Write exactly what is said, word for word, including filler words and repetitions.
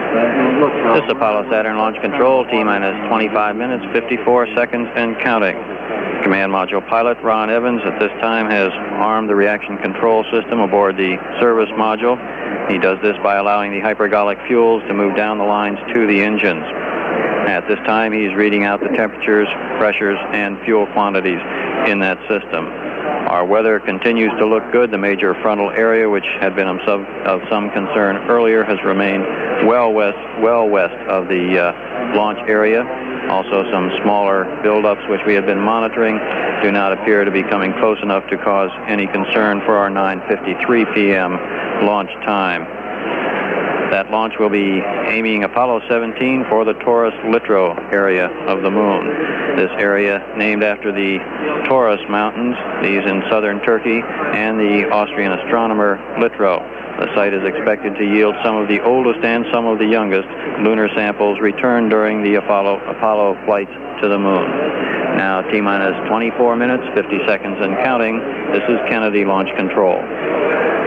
This is Apollo Saturn Launch Control, T-minus twenty-five minutes, fifty-four seconds and counting. Command Module pilot Ron Evans at this time has armed the reaction control system aboard the service module. He does this by allowing the hypergolic fuels to move down the lines to the engines. At this time, he's reading out the temperatures, pressures, and fuel quantities in that system. Our weather continues to look good. The major frontal area, which had been of some, of some concern earlier, has remained well west, well west of the uh, launch area. Also, some smaller buildups, which we have been monitoring, do not appear to be coming close enough to cause any concern for our nine fifty-three p m launch time. That launch will be aiming Apollo seventeen for the Taurus Littrow area of the moon. This area named after the Taurus Mountains, these in southern Turkey, and the Austrian astronomer Littrow. The site is expected to yield some of the oldest and some of the youngest lunar samples returned during the Apollo, Apollo flights to the moon. Now, T-minus twenty-four minutes, fifty seconds and counting. This is Kennedy Launch Control.